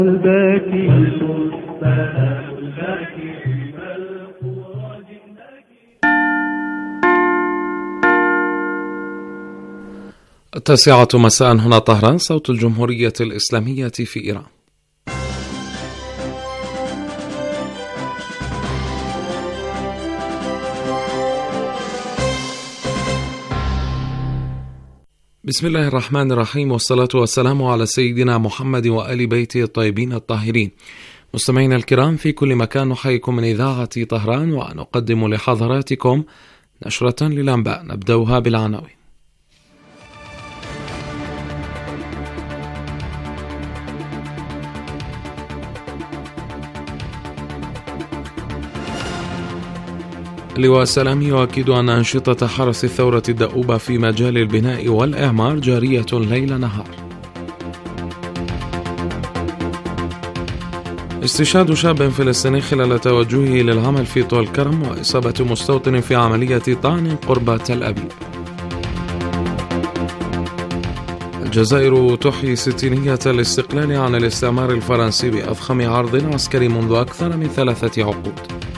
التاسعة مساء هنا طهران، صوت الجمهورية الإسلامية في إيران. بسم الله الرحمن الرحيم، والصلاة والسلام على سيدنا محمد وآل بيته الطيبين الطاهرين. مستمعينا الكرام في كل مكان، نحييكم من إذاعة طهران ونقدم لحضراتكم نشرة للأنباء، نبدأها بالعناوين. لواء سلام يؤكد أن أنشطة حرس الثورة الدؤوبة في مجال البناء والإعمار جارية ليل نهار. استشهاد شاب فلسطيني خلال توجهه للعمل في طول كرم، وإصابة مستوطن في عملية طعن قرب تل أبيب. الجزائر تحيي ستينية الاستقلال عن الاستعمار الفرنسي بأضخم عرض عسكري منذ أكثر من 3 عقود.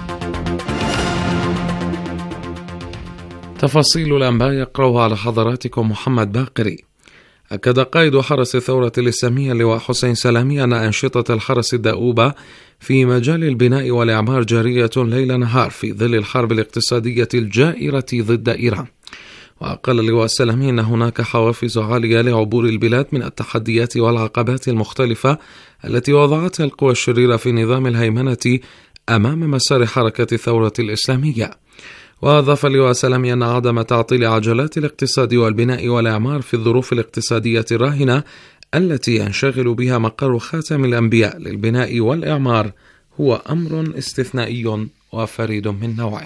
تفاصيل الأنباء يقرأها على حضراتكم محمد باقري. أكد قائد حرس الثورة الإسلامية لواء حسين سلامي أن أنشطة الحرس الدؤوبة في مجال البناء والإعمار جارية ليل نهار في ظل الحرب الاقتصادية الجائرة ضد إيران. وقال لواء سلامي أن هناك حوافز عالية لعبور البلاد من التحديات والعقبات المختلفة التي وضعتها القوى الشريرة في نظام الهيمنة أمام مسار حركة الثورة الإسلامية. وأضاف لواء سلامي أن عدم تعطيل عجلات الاقتصاد والبناء والإعمار في الظروف الاقتصادية الراهنة التي ينشغل بها مقر خاتم الأنبياء للبناء والإعمار هو أمر استثنائي وفريد من نوعه.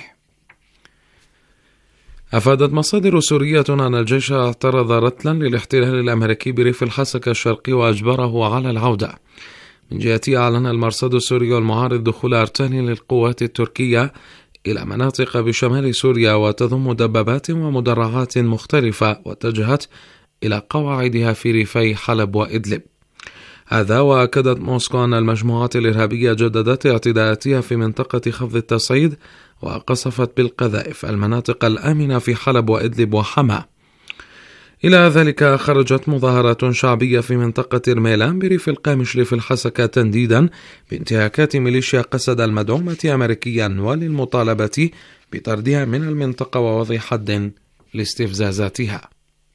أفادت مصادر سورية أن الجيش اعترض رتلا للاحتلال الأمريكي بريف الحسكة الشرقي وأجبره على العودة. من جهته أعلن المرصد السوري المعارض دخول أرتال للقوات التركية إلى مناطق بشمال سوريا، وتضم دبابات ومدرعات مختلفة، واتجهت إلى قواعدها في ريفي حلب وإدلب. هذا وأكدت موسكو أن المجموعات الإرهابية جددت اعتداءاتها في منطقة خفض التصعيد، وقصفت بالقذائف المناطق الآمنة في حلب وإدلب وحما. إلى ذلك خرجت مظاهرات شعبية في منطقة إرميلان بريف القامشلي في الحسكة تنديدا بانتهاكات ميليشيا قسد المدعومة أمريكيا، وللمطالبة بطردها من المنطقة ووضع حد لاستفزازاتها.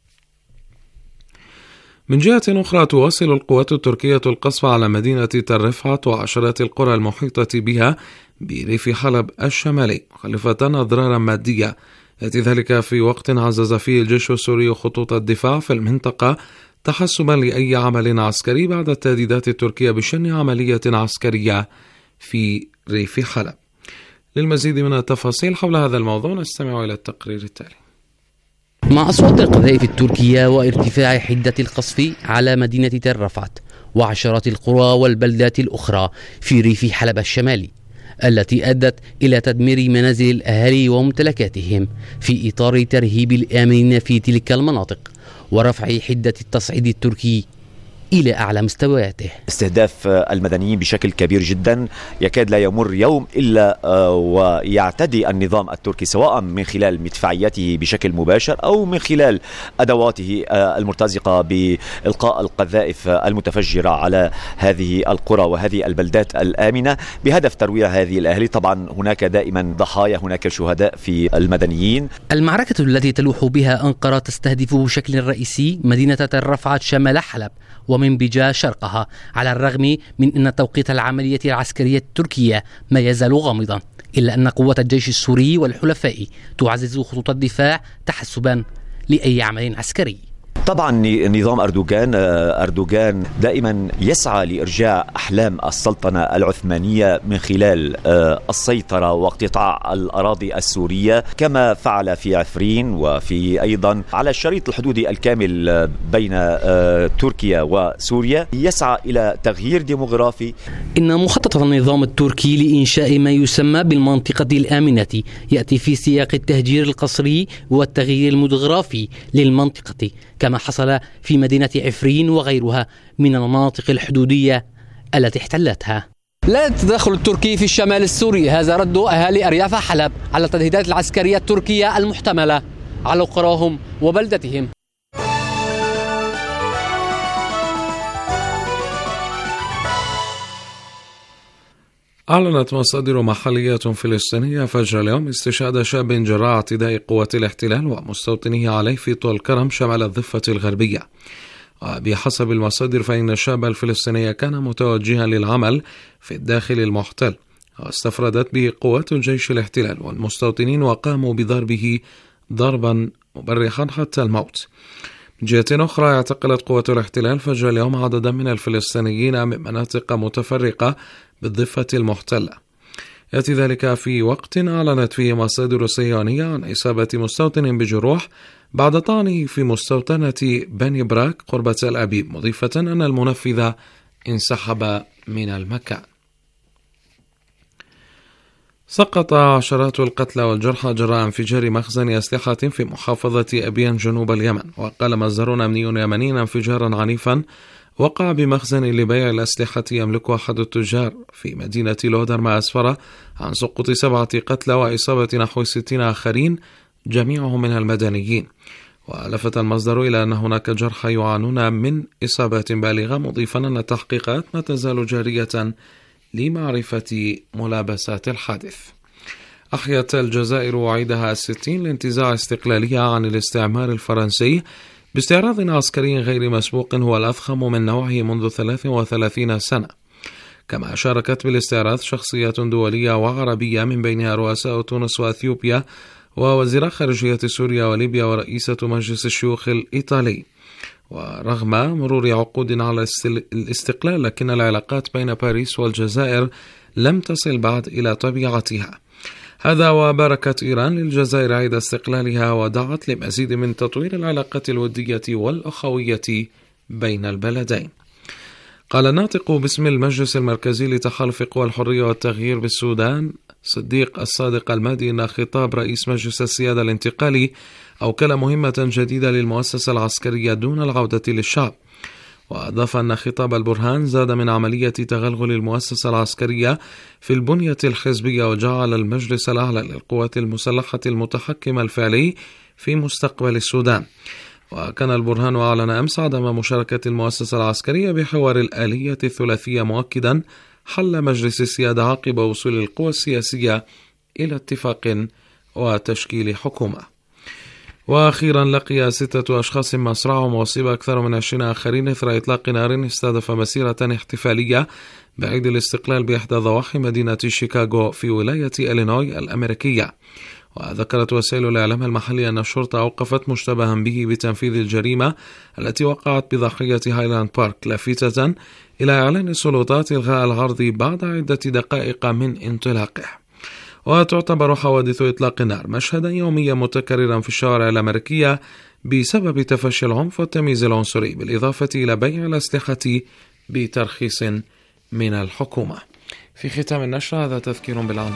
من جهة أخرى، تواصل القوات التركية القصف على مدينة تل رفعت وعشرات القرى المحيطة بها بريف حلب الشمالي، مخلفة أضرارا مادية. يأتي ذلك في وقت عزز فيه الجيش السوري خطوط الدفاع في المنطقة تحسبا لأي عمل عسكري بعد التهديدات التركية بشن عملية عسكرية في ريف حلب. للمزيد من التفاصيل حول هذا الموضوع نستمع إلى التقرير التالي. مع أصوات القذائف التركية وارتفاع حدة القصف على مدينة تل رفعت وعشرات القرى والبلدات الأخرى في ريف حلب الشمالي التي أدت إلى تدمير منازل الأهالي وممتلكاتهم في إطار ترهيب الآمنين في تلك المناطق ورفع حدة التصعيد التركي إلى أعلى مستوياته. استهداف المدنيين بشكل كبير جدا، يكاد لا يمر يوم إلا ويعتدي النظام التركي سواء من خلال مدفعياته بشكل مباشر أو من خلال أدواته المرتزقة بإلقاء القذائف المتفجرة على هذه القرى وهذه البلدات الآمنة بهدف ترويع هذه الأهالي. طبعا هناك دائما ضحايا، هناك شهداء في المدنيين. المعركة التي تلوح بها أنقرة تستهدف بشكل رئيسي مدينة تل رفعت شمال حلب ومن بجا شرقها، على الرغم من أن توقيت العملية العسكرية التركية ما يزال غامضا، إلا أن قوة الجيش السوري والحلفاء تعزز خطوط الدفاع تحسبا لأي عمل عسكري. طبعا نظام أردوغان دائما يسعى لإرجاع أحلام السلطنة العثمانية من خلال السيطرة واقتطاع الأراضي السورية، كما فعل في عفرين وفي أيضا على الشريط الحدودي الكامل بين تركيا وسوريا. يسعى إلى تغيير ديموغرافي. إن مخطط النظام التركي لإنشاء ما يسمى بالمنطقة الآمنة يأتي في سياق التهجير القسري والتغيير المدغرافي للمنطقة، كما حصل في مدينة عفرين وغيرها من المناطق الحدودية التي احتلتها. لا التدخل التركي في الشمال السوري، هذا رد أهالي أرياف حلب على التهديدات العسكرية التركية المحتملة على قراهم وبلدتهم. أعلنت مصادر محلية فلسطينية فجر اليوم استشهاد شاب جراء اعتداء قوات الاحتلال ومستوطنيه عليه في طول كرم شمال الضفة الغربية. وبحسب المصادر فإن الشاب الفلسطيني كان متوجها للعمل في الداخل المحتل، واستفردت به قوات الجيش الاحتلال والمستوطنين وقاموا بضربه ضربا مبرحا حتى الموت. من جهة أخرى اعتقلت قوات الاحتلال فجر اليوم عددا من الفلسطينيين من مناطق متفرقة بالضفة المحتلة. يأتي ذلك في وقت أعلنت فيه مصادر صهيونية عن إصابة مستوطن بجروح بعد طعنه في مستوطنة بني براك قرب تل أبيب، مضيفة أن المنفذ انسحب من المكان. سقط عشرات القتلى والجرحى جراء انفجار مخزن أسلحة في محافظة أبيان جنوب اليمن. وقال مصدر أمني يمني انفجارا عنيفا وقع بمخزن لبيع الأسلحة يملكه أحد التجار في مدينة لودر، ما أسفر عن سقوط 7 قتلى وإصابة نحو 60 آخرين جميعهم من المدنيين. ولفت المصدر إلى أن هناك جرحى يعانون من إصابات بالغة، مضيفا أن التحقيقات ما تزال جارية لمعرفة ملابسات الحادث. أحيت الجزائر وعيدها 60 لانتزاع استقلالية عن الاستعمار الفرنسي باستعراض عسكري غير مسبوق هو الأضخم من نوعه منذ 33 سنة. كما شاركت بالاستعراض شخصيات دولية وعربية من بينها رؤساء تونس وأثيوبيا ووزير خارجية سوريا وليبيا ورئيسة مجلس الشيوخ الإيطالي. ورغم مرور عقود على الاستقلال، لكن العلاقات بين باريس والجزائر لم تصل بعد إلى طبيعتها. هذا وباركت إيران للجزائر عيد استقلالها ودعت لمزيد من تطوير العلاقات الودية والأخوية بين البلدين. قال الناطق باسم المجلس المركزي لتحالف قوى الحرية والتغيير بالسودان صديق الصادق المهدي إن خطاب رئيس مجلس السيادة الانتقالي أوكل مهمة جديدة للمؤسسة العسكرية دون العودة للشعب. وأضاف أن خطاب البرهان زاد من عملية تغلغل المؤسسة العسكرية في البنية الحزبية وجعل المجلس الأعلى للقوات المسلحة المتحكم الفعلي في مستقبل السودان. وكان البرهان أعلن أمس عدم مشاركة المؤسسة العسكرية بحوار الآلية الثلاثية، مؤكدا حل مجلس السيادة عقب وصول القوى السياسية إلى اتفاق وتشكيل حكومة. وأخيرا لقي 6 أشخاص مصرعهم وأصيب أكثر من 20 آخرين إثر إطلاق نار استهدف مسيرة احتفالية بعيد الاستقلال بإحدى ضواحي مدينة شيكاغو في ولاية إلينوي الأمريكية. وذكرت وسائل الإعلام المحلية أن الشرطة أوقفت مشتبها به بتنفيذ الجريمة التي وقعت بضاحية هايلاند بارك، لافتة إلى إعلان السلطات إلغاء العرض بعد عدة دقائق من انطلاقه. وتعتبر حوادث إطلاق النار مشهدا يوميا متكررا في الشوارع الأمريكية بسبب تفشي العنف والتمييز العنصري، بالإضافة إلى بيع الأسلحة بترخيص من الحكومة. في ختام النشر هذا تذكير بالعناوين.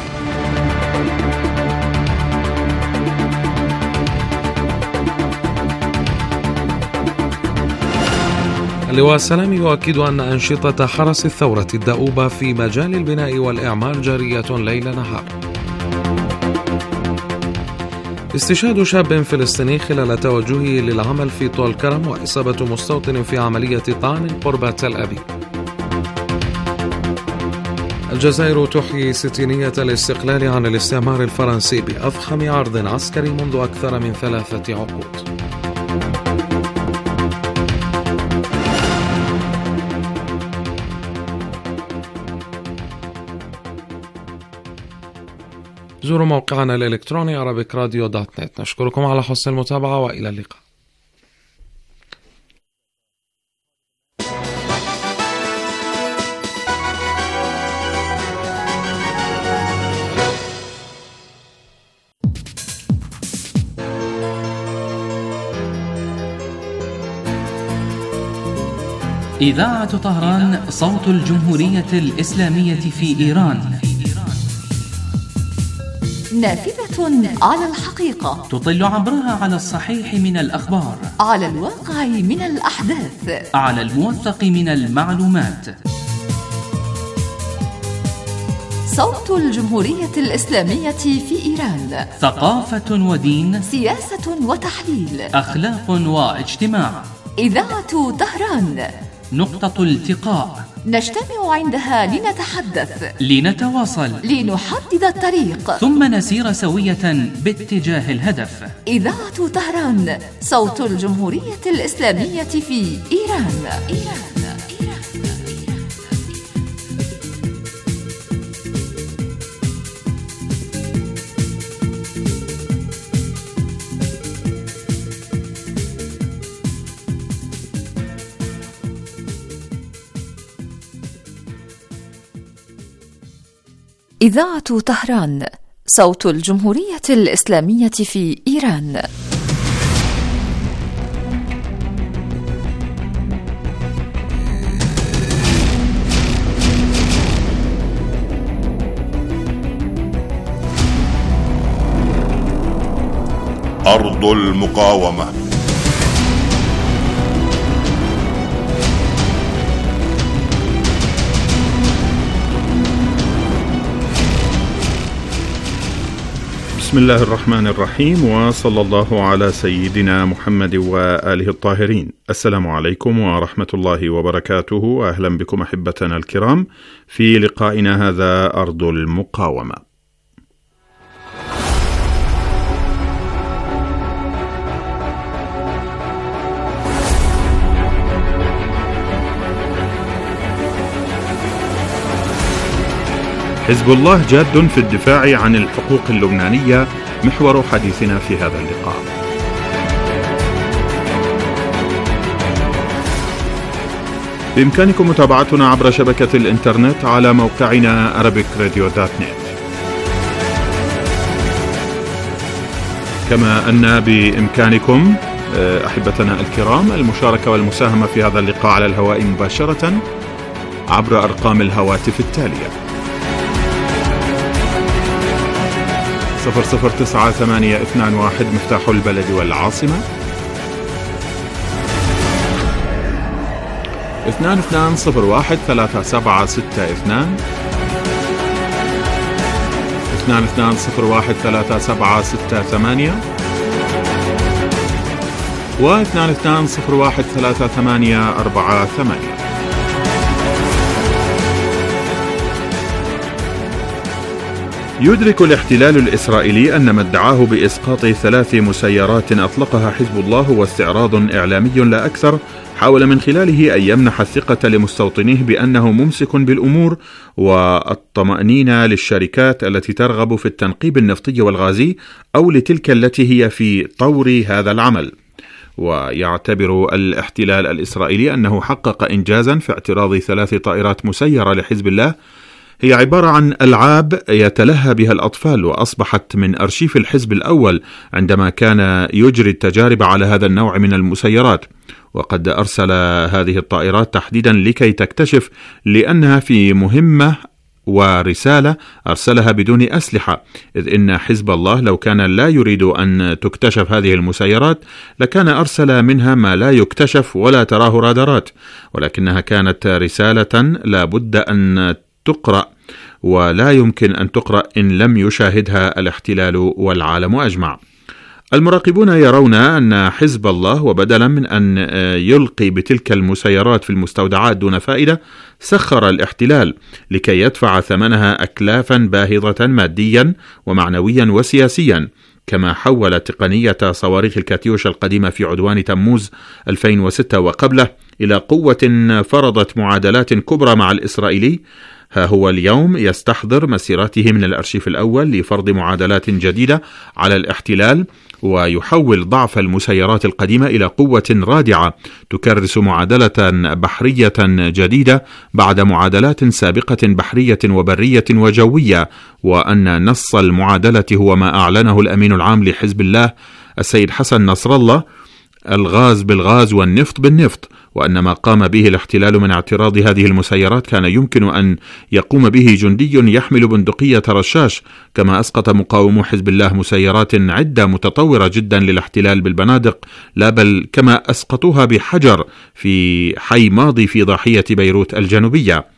اللواء السلامي يؤكد أن أنشطة حرس الثورة الدؤوبة في مجال البناء والإعمار جارية ليل نهار. استشهاد شاب فلسطيني خلال توجهه للعمل في طول كرم وإصابة مستوطن في عملية طعن قرب تل أبيب. الجزائر تحيي 60 الاستقلال عن الاستعمار الفرنسي بأضخم عرض عسكري منذ أكثر من 3 عقود. زوروا موقعنا الإلكتروني arabicradio.net. نشكركم على حسن المتابعة وإلى اللقاء. إذاعة طهران صوت الجمهورية الإسلامية في إيران، نافذة على الحقيقة، تطل عبرها على الصحيح من الأخبار، على الواقع من الأحداث، على الموثق من المعلومات. صوت الجمهورية الإسلامية في إيران. ثقافة ودين، سياسة وتحليل، أخلاق واجتماع. إذاعة طهران، نقطة التقاء، نجتمع عندها لنتحدث، لنتواصل، لنحدد الطريق، ثم نسير سوية باتجاه الهدف. إذاعة طهران، صوت الجمهورية الإسلامية في إيران. إذاعة طهران، صوت الجمهورية الإسلامية في إيران. أرض المقاومة. بسم الله الرحمن الرحيم، وصلى الله على سيدنا محمد وآله الطاهرين. السلام عليكم ورحمة الله وبركاته. أهلا بكم أحبتنا الكرام في لقائنا هذا أرض المقاومة. حزب الله جاد في الدفاع عن الحقوق اللبنانية، محور حديثنا في هذا اللقاء. بإمكانكم متابعتنا عبر شبكة الإنترنت على موقعنا arabicradio.net، كما أن بإمكانكم أحبتنا الكرام المشاركة والمساهمة في هذا اللقاء على الهواء مباشرة عبر أرقام الهواتف التالية: 009821 مفتاح البلد والعاصمة، 22013762 22013768 و 22013848. يدرك الاحتلال الإسرائيلي أن ما ادعاه بإسقاط 3 مسيرات أطلقها حزب الله هو استعراض إعلامي لا أكثر، حاول من خلاله أن يمنح الثقة لمستوطنيه بأنه ممسك بالأمور والطمأنينة للشركات التي ترغب في التنقيب النفطي والغازي أو لتلك التي هي في طور هذا العمل. ويعتبر الاحتلال الإسرائيلي أنه حقق إنجازا في اعتراض 3 طائرات مسيرة لحزب الله هي عبارة عن ألعاب يتلهى بها الأطفال، وأصبحت من أرشيف الحزب الأول عندما كان يجري التجارب على هذا النوع من المسيرات. وقد أرسل هذه الطائرات تحديدا لكي تكتشف، لأنها في مهمة ورسالة أرسلها بدون أسلحة، إذ إن حزب الله لو كان لا يريد أن تكتشف هذه المسيرات لكان أرسل منها ما لا يكتشف ولا تراه رادارات، ولكنها كانت رسالة لا بد أن تقرأ، ولا يمكن أن تقرأ إن لم يشاهدها الاحتلال والعالم أجمع. المراقبون يرون أن حزب الله وبدلا من أن يلقي بتلك المسيرات في المستودعات دون فائدة، سخر الاحتلال لكي يدفع ثمنها أكلافا باهظة ماديا ومعنويا وسياسيا، كما حول تقنية صواريخ الكاتيوش القديمة في عدوان تموز 2006 وقبله إلى قوة فرضت معادلات كبرى مع الإسرائيلي. ها هو اليوم يستحضر مسيراته من الأرشيف الأول لفرض معادلات جديدة على الاحتلال، ويحول ضعف المسيرات القديمة إلى قوة رادعة تكرس معادلة بحرية جديدة بعد معادلات سابقة بحرية وبرية وجوية، وأن نص المعادلة هو ما أعلنه الأمين العام لحزب الله السيد حسن نصر الله: الغاز بالغاز والنفط بالنفط، وأن ما قام به الاحتلال من اعتراض هذه المسيرات كان يمكن أن يقوم به جندي يحمل بندقية رشاش، كما أسقط مقاومو حزب الله مسيرات عدة متطورة جدا للاحتلال بالبنادق، لا بل كما أسقطوها بحجر في حي ماضي في ضاحية بيروت الجنوبية.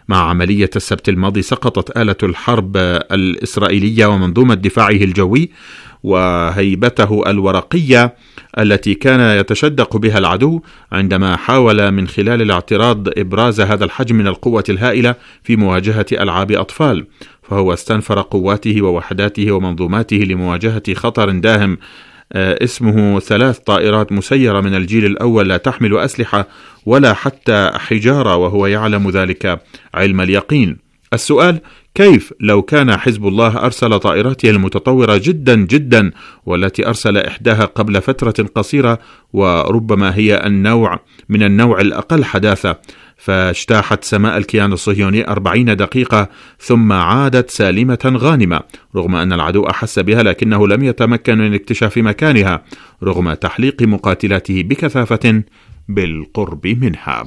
مع عملية السبت الماضي سقطت آلة الحرب الإسرائيلية ومنظومة دفاعه الجوي وهيبته الورقية التي كان يتشدق بها العدو عندما حاول من خلال الاعتراض إبراز هذا الحجم من القوة الهائلة في مواجهة ألعاب أطفال، فهو استنفر قواته ووحداته ومنظوماته لمواجهة خطر داهم اسمه 3 طائرات مسيرة من الجيل الأول لا تحمل أسلحة ولا حتى حجارة، وهو يعلم ذلك علم اليقين. السؤال: كيف لو كان حزب الله أرسل طائراته المتطورة جدا جدا والتي أرسل إحداها قبل فترة قصيرة وربما هي من النوع الأقل حداثة، فاجتاحت سماء الكيان الصهيوني 40 دقيقة ثم عادت سالمة غانمة، رغم أن العدو أحس بها لكنه لم يتمكن من اكتشاف مكانها رغم تحليق مقاتلاته بكثافة بالقرب منها.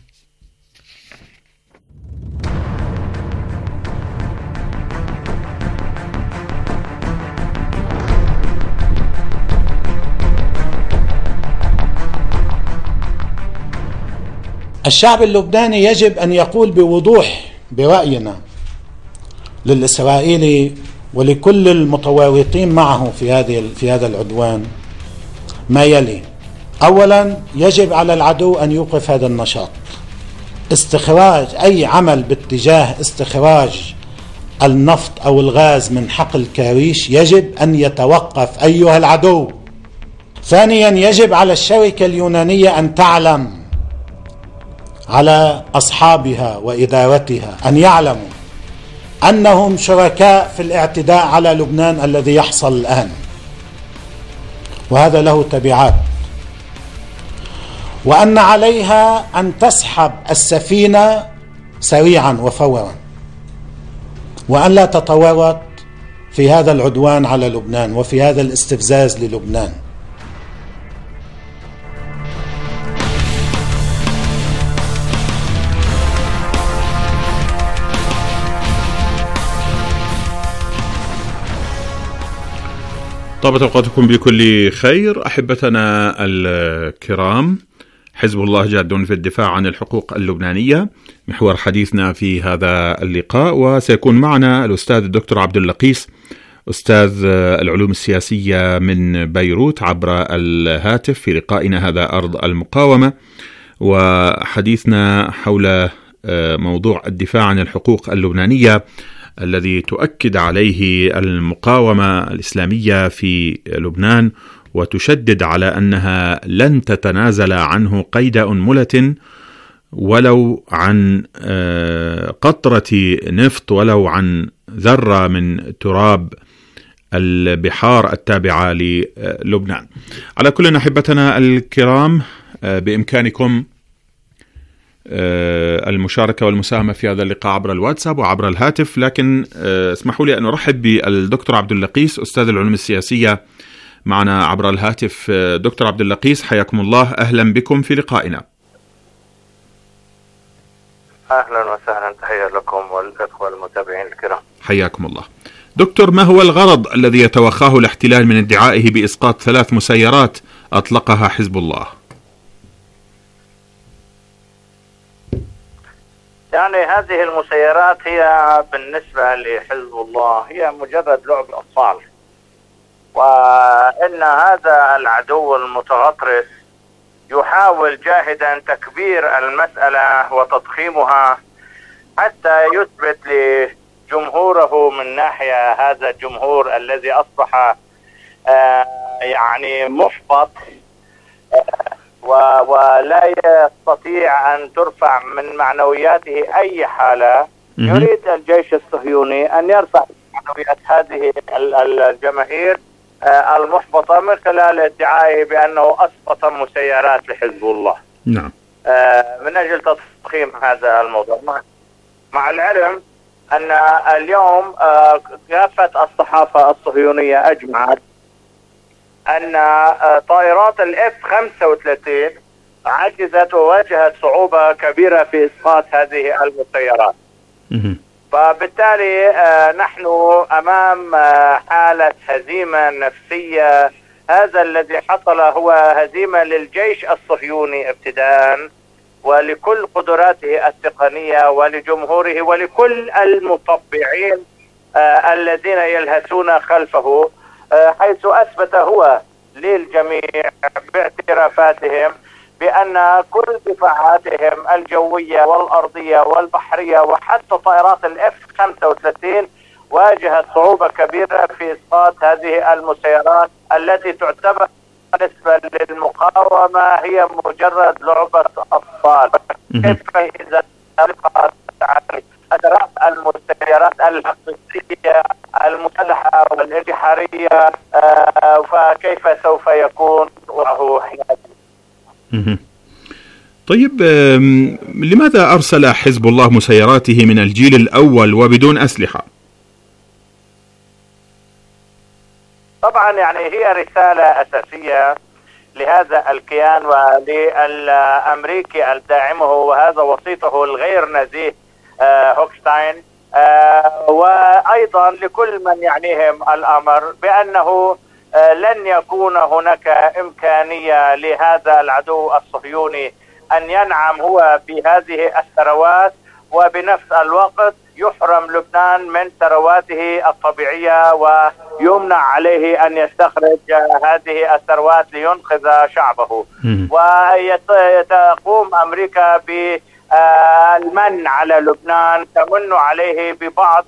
الشعب اللبناني يجب أن يقول بوضوح برأينا للإسرائيلي ولكل المتواطئين معه في هذا العدوان ما يلي: أولا، يجب على العدو أن يوقف هذا النشاط. استخراج أي عمل باتجاه استخراج النفط أو الغاز من حقل كاريش يجب أن يتوقف أيها العدو. ثانيا، يجب على الشركة اليونانية أن تعلم، على أصحابها وإدارتها أن يعلموا أنهم شركاء في الاعتداء على لبنان الذي يحصل الآن، وهذا له تبعات، وأن عليها أن تسحب السفينة سريعا وفورا، وأن لا تتورط في هذا العدوان على لبنان وفي هذا الاستفزاز للبنان. طابت أوقاتكم بكل خير أحبتنا الكرام. حزب الله جاد في الدفاع عن الحقوق اللبنانية محور حديثنا في هذا اللقاء، وسيكون معنا الأستاذ الدكتور عبد اللقيس أستاذ العلوم السياسية من بيروت عبر الهاتف في لقائنا هذا أرض المقاومة، وحديثنا حول موضوع الدفاع عن الحقوق اللبنانية الذي تؤكد عليه المقاومة الإسلامية في لبنان وتشدد على أنها لن تتنازل عنه قيد أنملة ولو عن قطرة نفط ولو عن ذرة من تراب البحار التابعة للبنان. على كل أحبتنا الكرام، بإمكانكم المشاركة والمساهمة في هذا اللقاء عبر الواتساب وعبر الهاتف، لكن اسمحوا لي أن أرحب بالدكتور عبد اللقيس أستاذ العلوم السياسية معنا عبر الهاتف. دكتور عبد اللقيس حياكم الله، أهلا بكم في لقائنا. أهلا وسهلا، تحية لكم والإخوة المتابعين الكرام. حياكم الله. دكتور، ما هو الغرض الذي يتوخاه الاحتلال من ادعائه بإسقاط 3 مسيرات أطلقها حزب الله؟ يعني هذه المسيرات هي بالنسبة لحزب الله هي مجرد لعب أطفال، وإن هذا العدو المتغطرس يحاول جاهدا تكبير المسألة وتضخيمها حتى يثبت لجمهوره من ناحية هذا الجمهور الذي أصبح يعني محبط ولا يستطيع أن ترفع من معنوياته أي حالة. يريد الجيش الصهيوني أن يرفع معنويات هذه الجماهير المحبطة من خلال ادعائه بأنه أسقط مسيرات لحزب الله. نعم. من أجل تضخيم هذا الموضوع، مع العلم أن اليوم كافة الصحافة الصهيونية أجمعت أن طائرات الF-35 عجزت وواجهت صعوبة كبيرة في إسقاط هذه المسيرات. فبالتالي نحن أمام حالة هزيمة نفسية. هذا الذي حصل هو هزيمة للجيش الصهيوني ابتداء، ولكل قدراته التقنية ولجمهوره ولكل المطبعين الذين يلهثون خلفه، حيث أثبت هو للجميع باعترافاتهم بأن كل دفاعاتهم الجوية والأرضية والبحرية وحتى طائرات الF-35 واجهت صعوبة كبيرة في إسقاط هذه المسيرات التي تعتبر بالنسبة للمقاومة هي مجرد لعبة أطفال. كيف إذا أطلقت أسرع المسيرات الحقيقية المسلحة والانتحارية فكيف سوف يكون وضعه حينئذ؟ طيب، لماذا أرسل حزب الله مسيراته من الجيل الأول وبدون أسلحة؟ طبعا يعني هي رسالة أساسية لهذا الكيان وللأمريكي الداعمه وهذا وسيطه الغير نزيه هوكشتاين، وأيضا لكل من يعنيهم الأمر بأنه لن يكون هناك إمكانية لهذا العدو الصهيوني أن ينعم هو بهذه الثروات وبنفس الوقت يحرم لبنان من ثرواته الطبيعية ويمنع عليه أن يستخرج هذه الثروات لينقذ شعبه. وتقوم أمريكا بالمن على لبنان، تمن عليه ببعض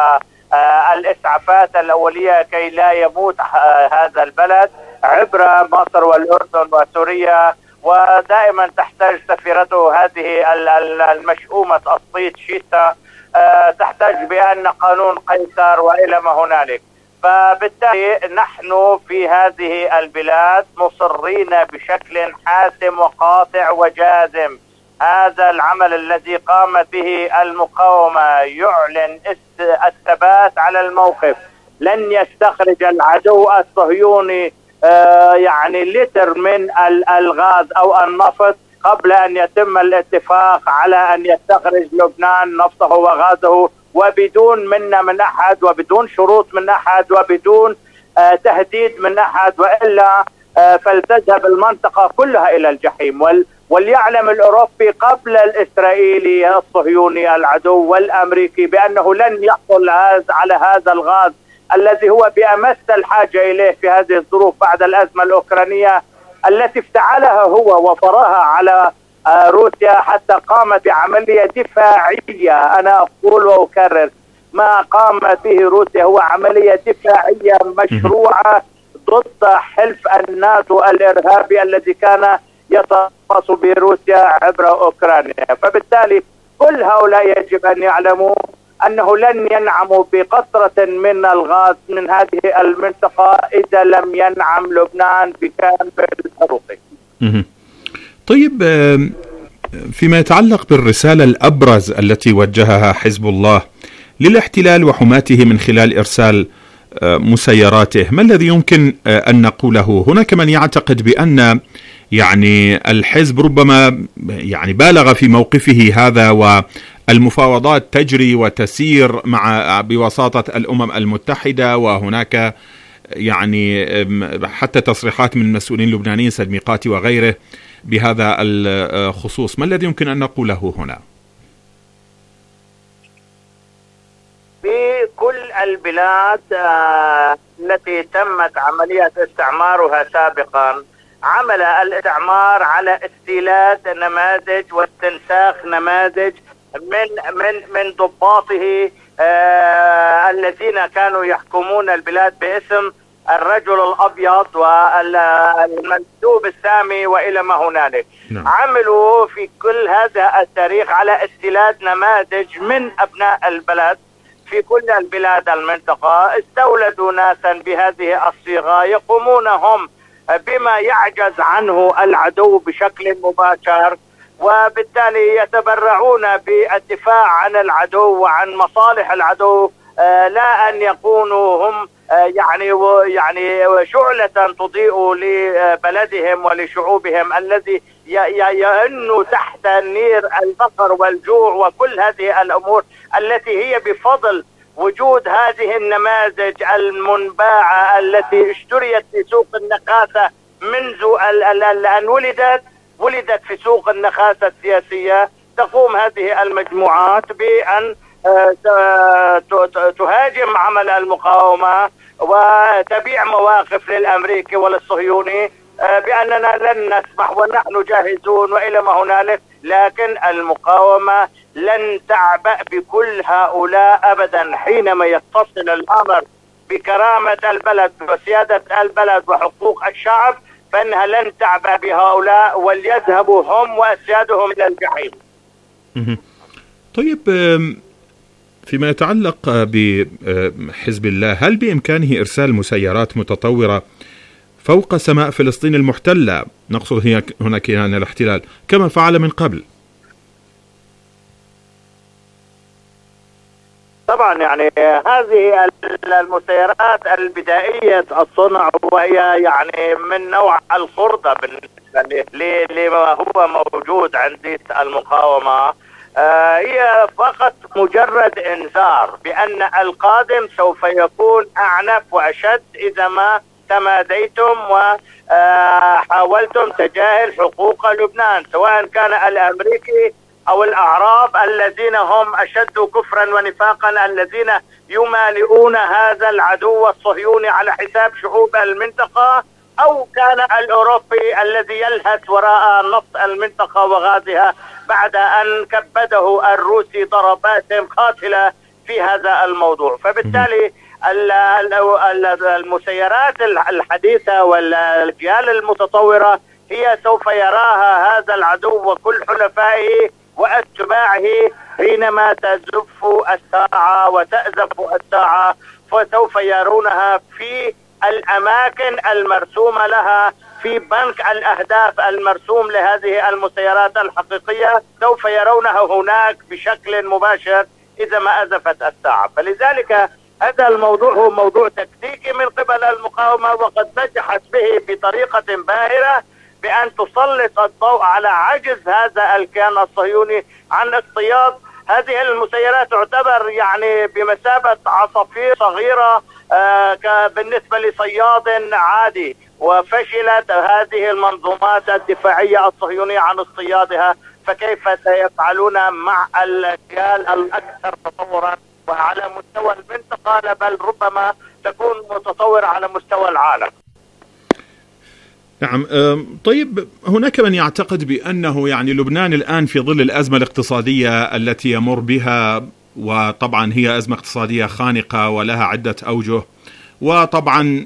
الإسعافات الأولية كي لا يموت هذا البلد عبر مصر والأردن وسوريا، ودائما تحتاج سفيرته هذه المشؤومة الصيت شيتا تحتاج بأن قانون قيصر وإلى ما هنالك. فبالتالي نحن في هذه البلاد مصرين بشكل حاسم وقاطع وجازم. هذا العمل الذي قامت به المقاومة يعلن الثبات على الموقف. لن يستخرج العدو الصهيوني يعني لتر من الغاز أو النفط قبل أن يتم الاتفاق على أن يستخرج لبنان نفطه وغازه، وبدون منا من أحد وبدون شروط من أحد وبدون تهديد من أحد، وإلا فلتذهب المنطقة كلها إلى الجحيم. وليعلم الأوروبي قبل الإسرائيلي الصهيوني العدو والأمريكي بأنه لن يحصل على هذا الغاز الذي هو بأمس الحاجة إليه في هذه الظروف بعد الأزمة الأوكرانية التي افتعلها هو وفرها على روسيا حتى قام بعملية دفاعية. أنا أقول وأكرر، ما قام به روسيا هو عملية دفاعية مشروعة ضد حلف الناتو الإرهابي الذي كان يترأس بروسيا عبر أوكرانيا. فبالتالي كل هؤلاء يجب أن يعلموا أنه لن ينعموا بقطرة من الغاز من هذه المنطقة إذا لم ينعم لبنان بكامل حقوقه. طيب، فيما يتعلق بالرسالة الأبرز التي وجهها حزب الله للاحتلال وحماته من خلال إرسال مسيراته، ما الذي يمكن أن نقوله؟ هناك من يعتقد بأن يعني الحزب ربما يعني بالغ في موقفه هذا، والمفاوضات تجري وتسير بوساطة الأمم المتحدة، وهناك يعني حتى تصريحات من المسؤولين اللبنانيين سيد ميقاتي وغيره بهذا الخصوص. ما الذي يمكن أن نقوله هنا؟ في كل البلاد التي تمت عملية استعمارها سابقا عمل الاستعمار على استيلاد نماذج واستنساخ نماذج من ضباطه الذين كانوا يحكمون البلاد باسم الرجل الأبيض والمندوب السامي وإلى ما هنالك. عملوا في كل هذا التاريخ على استيلاد نماذج من أبناء البلد في كل البلاد المنطقة. استولدوا ناسا بهذه الصيغة يقومون هم بما يعجز عنه العدو بشكل مباشر، وبالتالي يتبرعون بالدفاع عن العدو وعن مصالح العدو، لا أن يكونوا هم يعني شعلة تضيء لبلدهم ولشعوبهم الذي يئن تحت نير الفقر والجوع وكل هذه الأمور التي هي بفضل وجود هذه النماذج المنباعة التي اشتريت في سوق النقاثة منذ أن ولدت، ولدت في سوق النخاسة السياسية، تقوم هذه المجموعات بأن تهاجم عمل المقاومة وتبيع مواقف للأمريكي وللصهيوني بأننا لن نسمح ونحن جاهزون وإلى ما هنالك. لكن المقاومة لن تعبأ بكل هؤلاء أبدا. حينما يتصل الأمر بكرامة البلد وسيادة البلد وحقوق الشعب فإنها لن تعبأ بهؤلاء، وليذهبوا هم وأسيادهم إلى الجحيم. طيب، فيما يتعلق بحزب الله، هل بإمكانه إرسال مسيرات متطورة فوق سماء فلسطين المحتلة، نقصد هنا كيان الاحتلال، كما فعل من قبل؟ طبعا يعني هذه المسيرات البدائية الصنع وهي يعني من نوع الخردة بالنسبة لما هو موجود عند المقاومة، هي فقط مجرد انذار بأن القادم سوف يكون أعنف وأشد إذا ما تماديتم وحاولتم تجاهل حقوق لبنان، سواء كان الأمريكي أو الأعراب الذين هم أشد كفرا ونفاقا، الذين يمالئون هذا العدو الصهيوني على حساب شعوب المنطقة، أو كان الأوروبي الذي يلهث وراء نص المنطقة وغازها بعد أن كبده الروسي ضربات قاتلة في هذا الموضوع. فبالتالي المسيرات الحديثة والأجيال المتطورة هي سوف يراها هذا العدو وكل حلفائه وأتباعه حينما تزف الساعة وتأزف الساعة، فسوف يرونها في الأماكن المرسومة لها، في بنك الأهداف المرسوم لهذه المسيرات الحقيقية سوف يرونها هناك بشكل مباشر إذا ما أزفت الساعة. فلذلك هذا الموضوع هو موضوع تكتيكي من قبل المقاومة، وقد نجحت به بطريقة باهرة بأن تسلط الضوء على عجز هذا الكيان الصهيوني عن اصطياد هذه المسيرات. تعتبر يعني بمثابة عصافير صغيرة بالنسبة لصياد عادي، وفشلت هذه المنظومات الدفاعية الصهيونية عن اصطيادها، فكيف سيفعلون مع الأجيال الأكثر تطورا وعلى مستوى المنطقة، بل ربما تكون متطورة على مستوى العالم. نعم. طيب، هناك من يعتقد بأنه يعني لبنان الآن في ظل الأزمة الاقتصادية التي يمر بها، وطبعا هي أزمة اقتصادية خانقة ولها عدة أوجه، وطبعا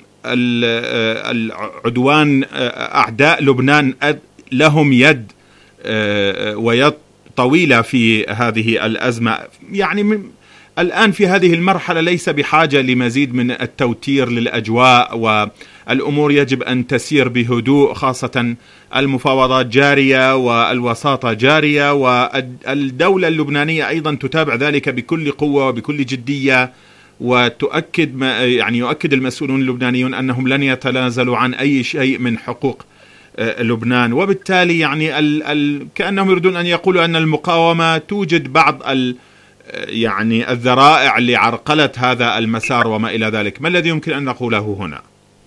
العدوان أعداء لبنان لهم يد ويد طويلة في هذه الأزمة، يعني الآن في هذه المرحلة ليس بحاجة لمزيد من التوتير للأجواء، والأمور يجب أن تسير بهدوء، خاصة المفاوضات جارية والوساطة جارية، والدولة اللبنانية أيضا تتابع ذلك بكل قوة وبكل جدية، وتؤكد يؤكد المسؤولون اللبنانيون أنهم لن يتنازلوا عن أي شيء من حقوق لبنان. وبالتالي يعني كأنهم يريدون أن يقولوا أن المقاومة توجد بعض يعني الذرائع لعرقلة هذا المسار وما إلى ذلك. ما الذي يمكن أن نقوله هنا؟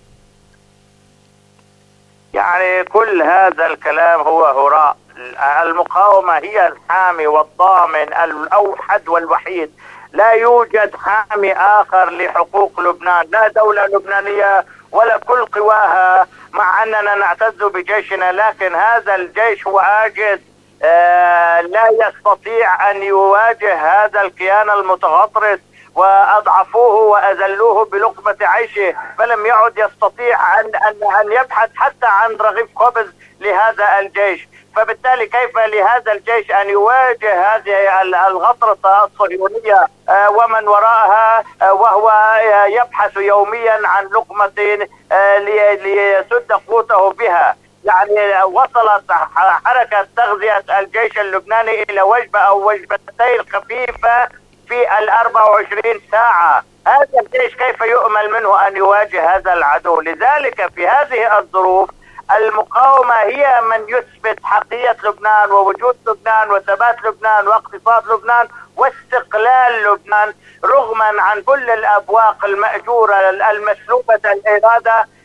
يعني كل هذا الكلام هو هراء. المقاومة هي الحامي والضامن الأوحد والوحيد، لا يوجد حامي آخر لحقوق لبنان، لا دولة لبنانية ولا كل قواها، مع أننا نعتز بجيشنا، لكن هذا الجيش هو عاجز، لا يستطيع أن يواجه هذا الكيان المتغطرس، وأضعفوه وأذلوه بلقمة عيشه، فلم يعد يستطيع أن يبحث حتى عن رغيف خبز لهذا الجيش. فبالتالي كيف لهذا الجيش أن يواجه هذه الغطرسة الصهيونية ومن وراءها، وهو يبحث يوميا عن لقمة ليسد قوته بها؟ يعني وصلت حركة تغذية الجيش اللبناني إلى وجبة أو وجبتين خفيفة في 24 ساعة. هذا الجيش كيف يؤمل منه أن يواجه هذا العدو؟ لذلك في هذه الظروف المقاومة هي من يثبت حقية لبنان ووجود لبنان وثبات لبنان واقتصاد لبنان واستقلال لبنان، رغما عن كل الأبواق المأجورة المسلوبة الإرادة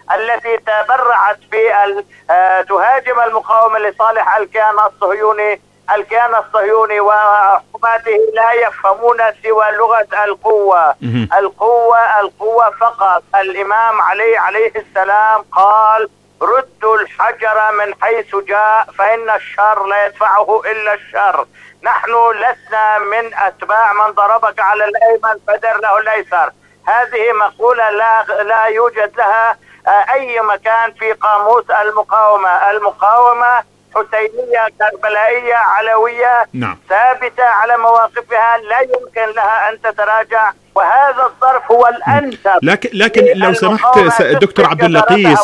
التي تبرعت تهاجم المقاومة لصالح الكيان الصهيوني. الكيان الصهيوني وحكوماته لا يفهمون سوى لغة القوة. القوة فقط. الإمام علي عليه السلام قال: ردوا الحجر من حيث جاء فإن الشر لا يدفعه إلا الشر. نحن لسنا من أتباع من ضربك على الأيمن فدر له الأيسر. هذه مقولة لا يوجد لها أي مكان في قاموس المقاومة. المقاومة حسينية، كربلائية، علوية، ثابتة على مواقفها، لا يمكن لها أن تتراجع، وهذا الظرف هو الأنسب. لكن لو سمحت دكتور عبد اللطيف،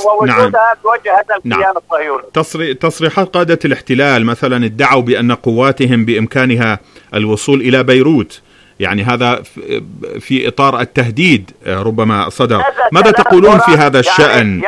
تصريحات قادة الاحتلال مثلا ادعوا بأن قواتهم بإمكانها الوصول إلى بيروت، يعني هذا في إطار التهديد ربما صدر. ماذا تقولون في هذا الشأن؟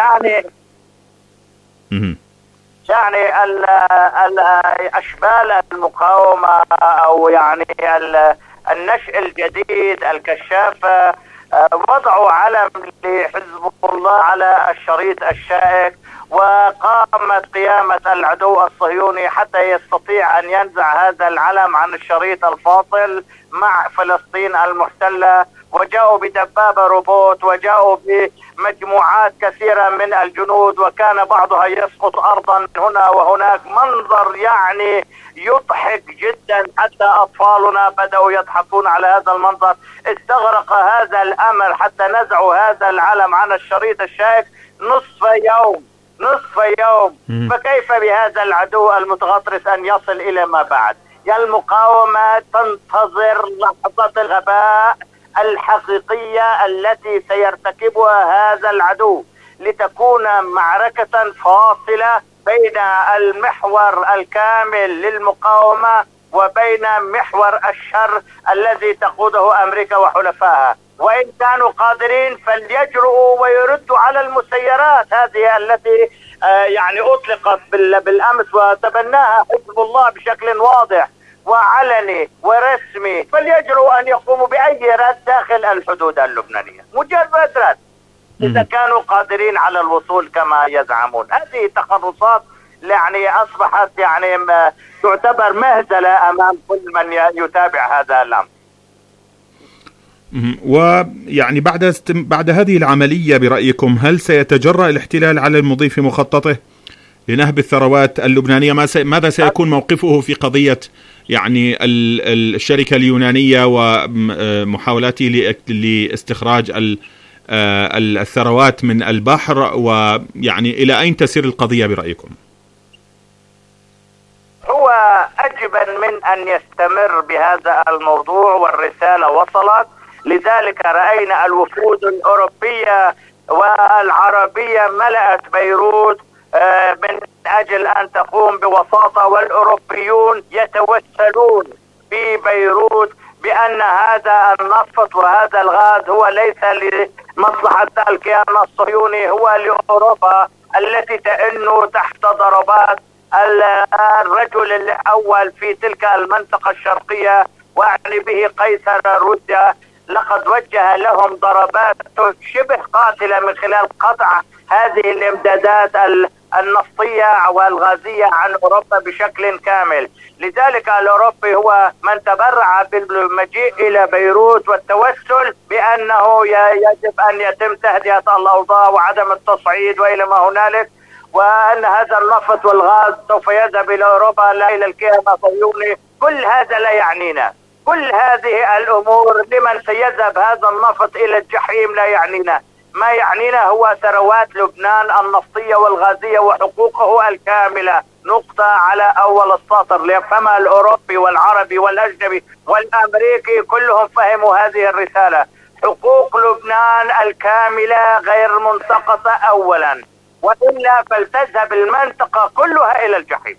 يعني أشبال المقاومة أو يعني النشء الجديد الكشافة وضعوا علم لحزب الله على الشريط الشائك، وقامت قيامة العدو الصهيوني حتى يستطيع أن ينزع هذا العلم عن الشريط الفاصل مع فلسطين المحتلة، وجاءوا بدبابة روبوت، وجاءوا بمجموعات كثيرة من الجنود، وكان بعضها يسقط أرضا هنا وهناك. منظر يعني يضحك جدا، حتى أطفالنا بدأوا يضحكون على هذا المنظر. استغرق هذا الأمر حتى نزعوا هذا العلم عن الشريط الشائك نصف يوم. فكيف بهذا العدو المتغطرس أن يصل إلى ما بعد؟ المقاومة تنتظر لحظة الغباء الحقيقية التي سيرتكبها هذا العدو لتكون معركة فاصلة بين المحور الكامل للمقاومة وبين محور الشر الذي تقوده أمريكا وحلفائها. وإن كانوا قادرين فليجرؤوا ويردوا على المسيرات هذه التي يعني أطلقت بالأمس وتبناها حزب الله بشكل واضح وعلني ورسمي. فليجرؤوا أن يقوموا بأي رد داخل الحدود اللبنانية، مجرد رد، إذا كانوا قادرين على الوصول كما يزعمون. هذه تخرصات يعني أصبحت يعني تعتبر مهزلة أمام كل من يتابع هذا الأمر. ويعني بعد هذه العملية برأيكم هل سيتجرأ الاحتلال على المضي في مخططه لنهب الثروات اللبنانية؟ ماذا سيكون موقفه في قضية يعني الشركة اليونانية ومحاولاته لاستخراج الثروات من البحر، ويعني إلى أين تسير القضية برأيكم؟ هو أجبن من أن يستمر بهذا الموضوع، والرسالة وصلت. لذلك رأينا الوفود الأوروبية والعربية ملأت بيروت من أجل أن تقوم بوساطة، والأوروبيون يتوسلون في بيروت بأن هذا النفط وهذا الغاز هو ليس لمصلحة الكيان الصهيوني، هو لأوروبا التي تئن تحت ضربات الرجل الأول في تلك المنطقة الشرقية، وأعني به قيصر روسيا. لقد وجه لهم ضربات شبه قاتلة من خلال قطع هذه الامدادات النفطية والغازية عن أوروبا بشكل كامل. لذلك الأوروبي هو من تبرع بالمجيء إلى بيروت والتوسل بأنه يجب أن يتم تهدئة الأوضاع وعدم التصعيد وإلى ما هنالك، وأن هذا النفط والغاز سوف يذهب إلى أوروبا لا إلى الكيان الصهيوني. كل هذا لا يعنينا، كل هذه الأمور لمن سيذهب هذا النفط إلى الجحيم لا يعنينا. ما يعنينا هو ثروات لبنان النفطية والغازية وحقوقه الكاملة، نقطة على أول السطر ليفهمها الأوروبي والعربي والأجنبي والأمريكي، كلهم فهموا هذه الرسالة. حقوق لبنان الكاملة غير منتقصة أولا، وإلا فلتذهب المنطقة كلها إلى الجحيم.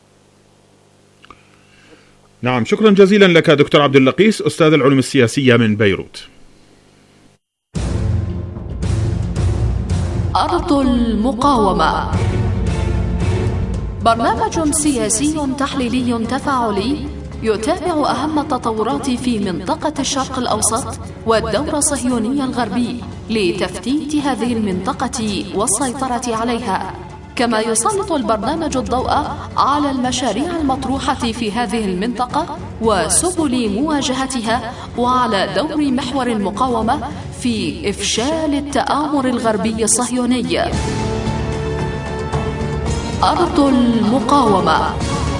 نعم، شكرا جزيلا لك دكتور عبد اللقيس، أستاذ العلوم السياسية من بيروت. أرض المقاومة، برنامج سياسي تحليلي تفاعلي يتابع أهم التطورات في منطقة الشرق الأوسط والدور الصهيوني الغربي لتفتيت هذه المنطقة والسيطرة عليها. كما يسلط البرنامج الضوء على المشاريع المطروحة في هذه المنطقة وسبل مواجهتها، وعلى دور محور المقاومة في إفشال التآمر الغربي الصهيوني. أرض المقاومة.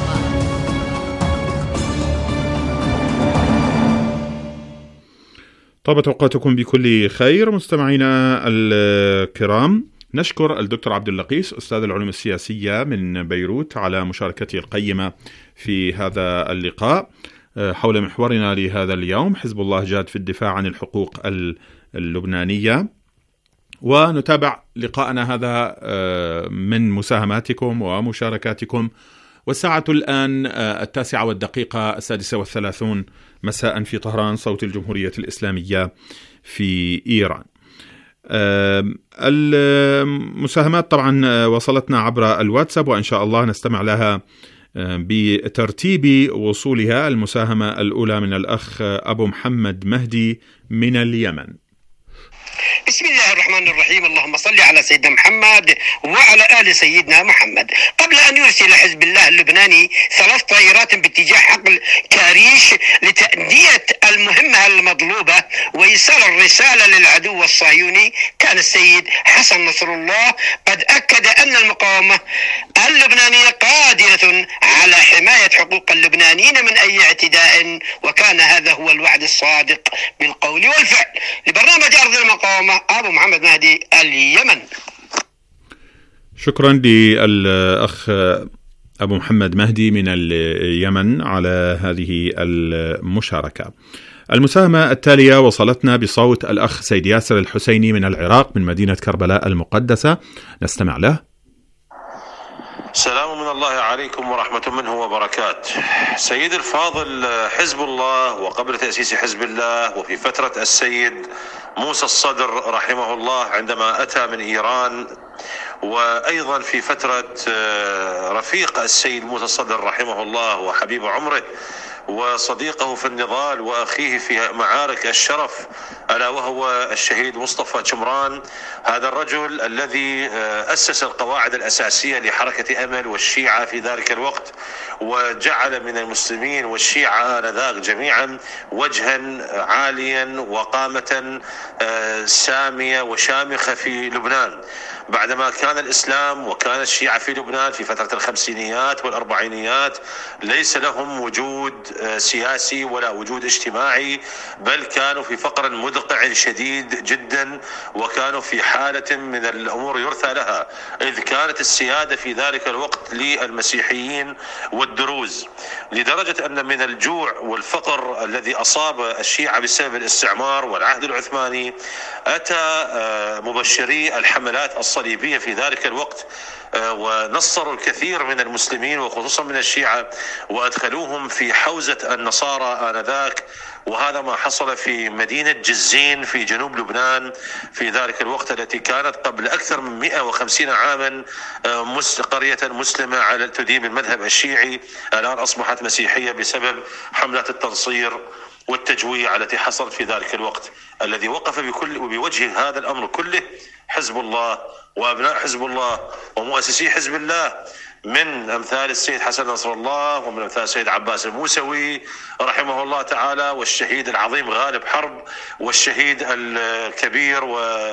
طابت أوقاتكم بكل خير مستمعينا الكرام. نشكر الدكتور عبد اللقيس أستاذ العلوم السياسية من بيروت على مشاركته القيمة في هذا اللقاء حول محورنا لهذا اليوم، حزب الله جاد في الدفاع عن الحقوق اللبنانية. ونتابع لقاءنا هذا من مساهماتكم ومشاركاتكم. والساعة الآن 9:36 مساء في طهران، صوت الجمهورية الإسلامية في إيران. المساهمات طبعا وصلتنا عبر الواتساب، وإن شاء الله نستمع لها بترتيب وصولها. المساهمة الأولى من الأخ أبو محمد مهدي من اليمن. بسم الله الرحمن الرحيم. اللهم صل على سيدنا محمد وعلى آل سيدنا محمد. قبل أن يرسل حزب الله اللبناني 3 طائرات باتجاه حقل كاريش لتأدية المهمة المطلوبة وإيصال الرسالة للعدو الصهيوني، كان السيد حسن نصر الله قد أكد أن المقاومة اللبنانية قادرة على حماية حقوق اللبنانيين من أي اعتداء، وكان هذا هو الوعد الصادق بالقول والفعل. لبرنامج أرض المقاومة، أبو محمد مهدي، اليمن. شكرا للأخ أبو محمد مهدي من اليمن على هذه المشاركة. المساهمة التالية وصلتنا بصوت الأخ سيد ياسر الحسيني من العراق من مدينة كربلاء المقدسة، نستمع له. سلام من الله عليكم ورحمة منه وبركات. سيد الفاضل، حزب الله وقبل تأسيس حزب الله وفي فترة السيد موسى الصدر رحمه الله عندما أتى من إيران، وأيضا في فترة رفيق السيد موسى الصدر رحمه الله وحبيب عمره وصديقه في النضال وأخيه في معارك الشرف، ألا وهو الشهيد مصطفى شمران، هذا الرجل الذي أسس القواعد الأساسية لحركة أمل والشيعة في ذلك الوقت، وجعل من المسلمين والشيعة آنذاك جميعا وجها عاليا وقامة سامية وشامخة في لبنان. بعدما كان الإسلام وكان الشيعة في لبنان في فترة الخمسينيات والأربعينيات ليس لهم وجود سياسي ولا وجود اجتماعي، بل كانوا في فقر مدقع شديد جدا، وكانوا في حالة من الأمور يرثى لها، إذ كانت السيادة في ذلك الوقت للمسيحيين والدروز، لدرجة أن من الجوع والفقر الذي أصاب الشيعة بسبب الاستعمار والعهد العثماني أتى مبشري الحملات الصليبية في ذلك الوقت ونصروا الكثير من المسلمين وخصوصا من الشيعة وأدخلوهم في حوزة النصارى آنذاك، وهذا ما حصل في مدينة جزين في جنوب لبنان في ذلك الوقت، التي كانت قبل أكثر من 150 عاما قرية مسلمة على تدين المذهب الشيعي، الآن أصبحت مسيحية بسبب حملات التنصير والتجويع التي حصلت في ذلك الوقت. الذي وقف بوجه هذا الأمر كله حزب الله وأبناء حزب الله ومؤسسي حزب الله، من أمثال السيد حسن نصر الله ومن أمثال السيد عباس الموسوي رحمه الله تعالى، والشهيد العظيم غالب حرب، والشهيد الكبير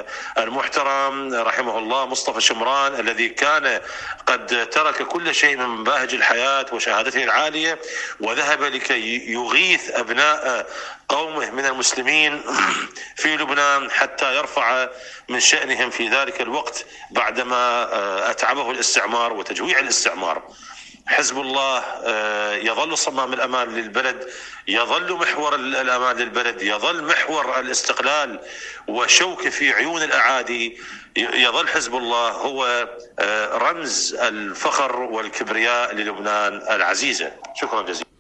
والمحترم رحمه الله مصطفى شمران، الذي كان قد ترك كل شيء من مباهج الحياة وشهادته العالية وذهب لكي يغيث أبناء قومه من المسلمين في لبنان حتى يرفع من شأنهم في ذلك الوقت بعدما أتعبه الاستعمار وتجويع الاستعمار. حزب الله يظل صمام الأمان للبلد، يظل محور الأمان للبلد، يظل محور الاستقلال وشوك في عيون الأعادي، يظل حزب الله هو رمز الفخر والكبرياء للبنان العزيزة. شكرا جزيلا.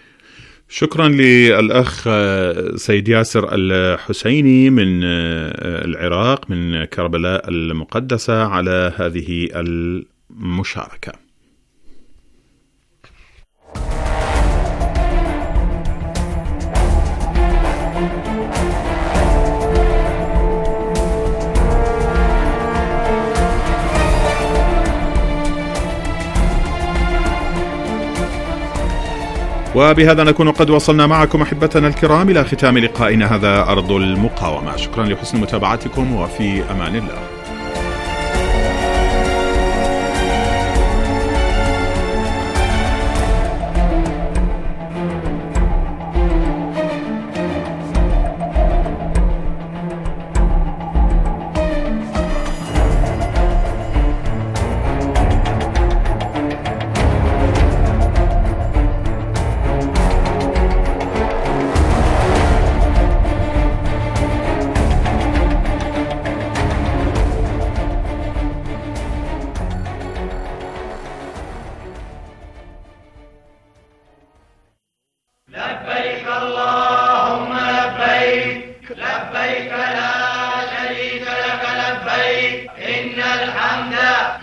شكرا للأخ سيد ياسر الحسيني من العراق من كربلاء المقدسة على هذه المشاركة. وبهذا نكون قد وصلنا معكم أحبتنا الكرام إلى ختام لقائنا هذا أرض المقاومة. شكرا لحسن متابعتكم وفي أمان الله. لبيك اللهم لبيك لبيك لا شريك لك لبيك إن الحمد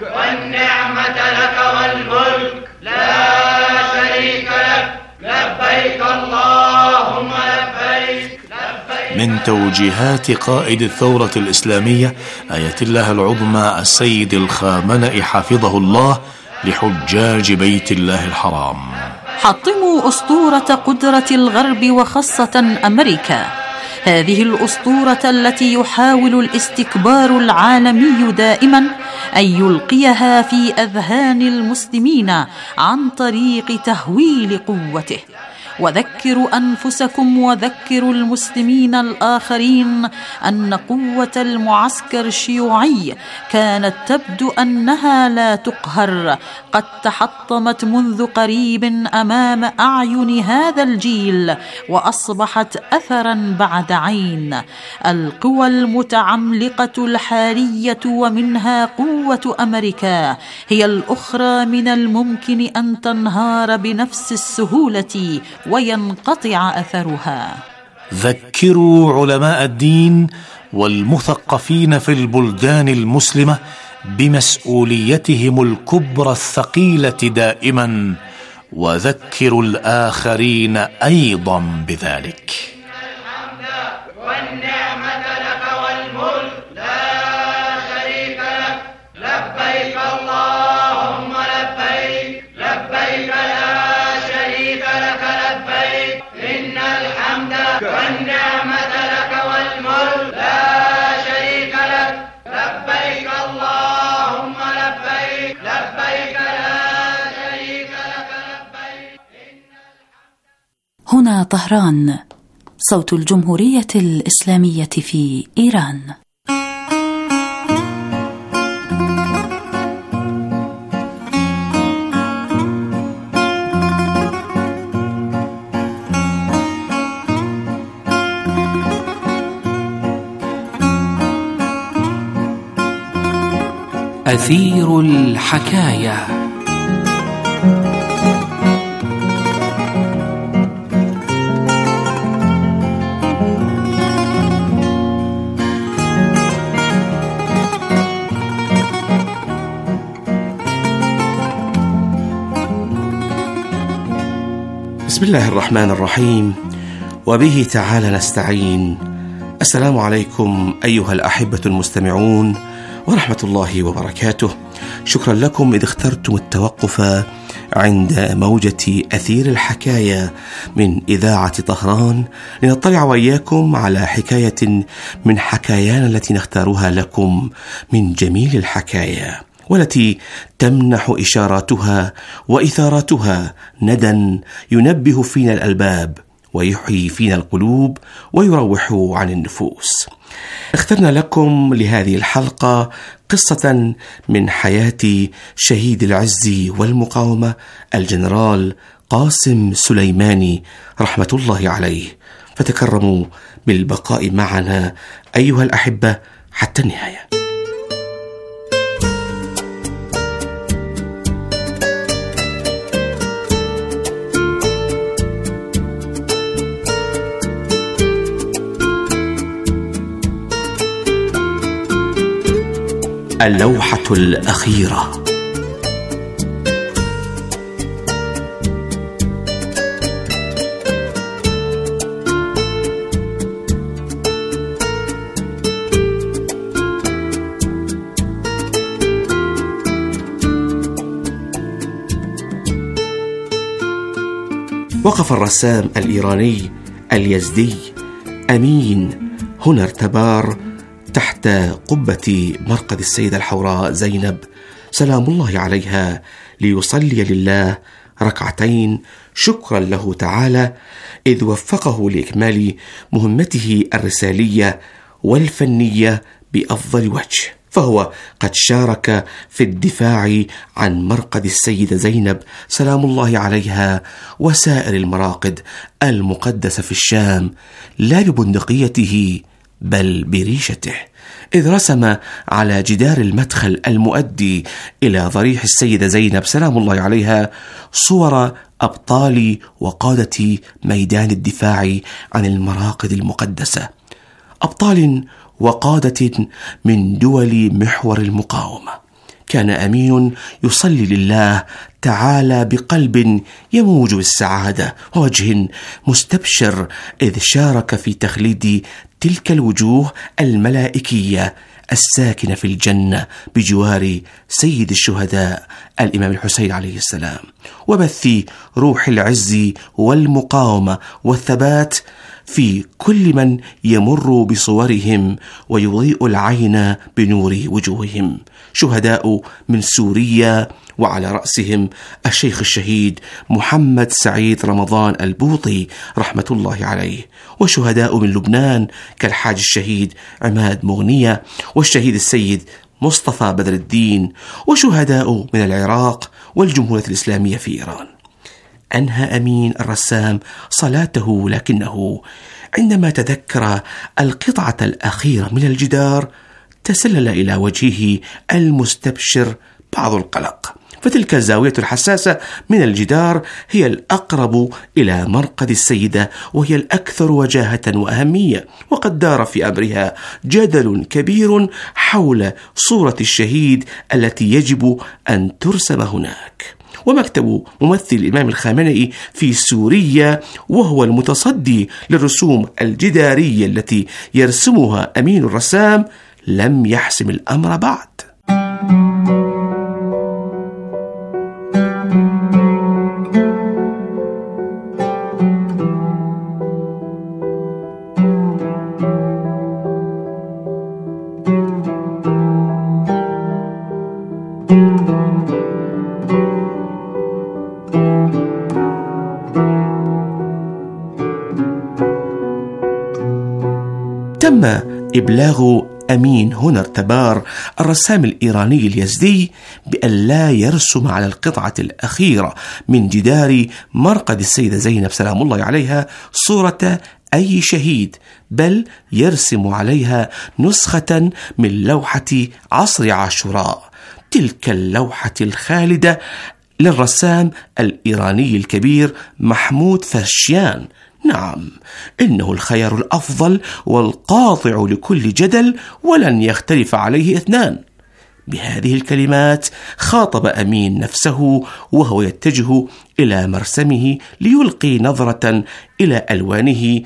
والنعمة لك والملك لا شريك لك لبيك اللهم لبيك. من توجيهات قائد الثورة الإسلامية آية الله العظمى السيد الخامنئي حفظه الله لحجاج بيت الله الحرام: حطموا أسطورة قدرة الغرب وخاصة أمريكا، هذه الأسطورة التي يحاول الاستكبار العالمي دائما أن يلقيها في أذهان المسلمين عن طريق تهويل قوته. وذكروا أنفسكم وذكروا المسلمين الآخرين أن قوة المعسكر الشيوعي كانت تبدو أنها لا تقهر، قد تحطمت منذ قريب أمام أعين هذا الجيل وأصبحت أثرا بعد عين. القوى المتعملقة الحالية ومنها قوة أمريكا هي الأخرى من الممكن أن تنهار بنفس السهولة وينقطع أثرها. ذكروا علماء الدين والمثقفين في البلدان المسلمة بمسؤوليتهم الكبرى الثقيلة دائما، وذكروا الآخرين أيضا بذلك. والنعمة لك والملك لا شريك لك لبيك اللهم لبيك لبيك لا شريك لك لبيك إن الحمد والنعمة لك والملك لا شريك لك لبيك اللهم لبيك لبيك لا شريك لك لبيك. هنا طهران، صوت الجمهورية الإسلامية في إيران. أثير الحكاية. بسم الله الرحمن الرحيم، وبه تعالى نستعين. السلام عليكم أيها الأحبة المستمعون ورحمة الله وبركاته. شكرا لكم إذ اخترتم التوقف عند موجة أثير الحكاية من إذاعة طهران لنطلع وإياكم على حكاية من حكايانا التي نختارها لكم من جميل الحكاية، والتي تمنح إشاراتها وإثاراتها ندى ينبه فينا الألباب ويحيي فينا القلوب ويروح عن النفوس. اخترنا لكم لهذه الحلقة قصة من حياة شهيد العز والمقاومة الجنرال قاسم سليماني رحمة الله عليه، فتكرموا بالبقاء معنا أيها الأحبة حتى النهاية. اللوحة الأخيرة. وقف الرسام الإيراني اليزدي أمين هنرتبار تحت قبة مرقد السيدة الحوراء زينب سلام الله عليها ليصلي لله ركعتين شكرا له تعالى إذ وفقه لإكمال مهمته الرسالية والفنية بأفضل وجه، فهو قد شارك في الدفاع عن مرقد السيدة زينب سلام الله عليها وسائر المراقد المقدسة في الشام لا ببندقيته بل بريشته، إذ رسم على جدار المدخل المؤدي إلى ضريح السيدة زينب سلام الله عليها صور أبطال وقادة ميدان الدفاع عن المراقد المقدسة، أبطال وقادة من دول محور المقاومة. كان أمين يصلي لله تعالى بقلب يموج بالسعادة ووجه مستبشر، إذ شارك في تخليد تلك الوجوه الملائكية الساكنة في الجنة بجوار سيد الشهداء الإمام الحسين عليه السلام، وبث روح العز والمقاومة والثبات في كل من يمر بصورهم ويضيء العين بنور وجوههم. شهداء من سوريا وعلى رأسهم الشيخ الشهيد محمد سعيد رمضان البوطي رحمة الله عليه، وشهداء من لبنان كالحاج الشهيد عماد مغنية والشهيد السيد مصطفى بدر الدين، وشهداء من العراق والجمهورية الإسلامية في إيران. أنهى أمين الرسام صلاته، لكنه عندما تذكر القطعة الأخيرة من الجدار تسلل إلى وجهه المستبشر بعض القلق، فتلك الزاوية الحساسة من الجدار هي الأقرب إلى مرقد السيدة وهي الأكثر وجاهة وأهمية، وقد دار في أمرها جدل كبير حول صورة الشهيد التي يجب أن ترسم هناك. ومكتب ممثل الإمام الخامنئي في سوريا وهو المتصدي للرسوم الجدارية التي يرسمها أمين الرسام لم يحسم الأمر بعد. تم إبلاغ أمين هنرتبار الرسام الإيراني اليزدي بأن لا يرسم على القطعة الأخيرة من جدار مرقد السيدة زينب سلام الله عليها صورة أي شهيد، بل يرسم عليها نسخة من لوحة عصر عاشوراء، تلك اللوحة الخالدة للرسام الإيراني الكبير محمود فرشيان. نعم، إنه الخيار الأفضل والقاطع لكل جدل ولن يختلف عليه اثنان. بهذه الكلمات خاطب أمين نفسه وهو يتجه إلى مرسمه ليلقي نظرة إلى ألوانه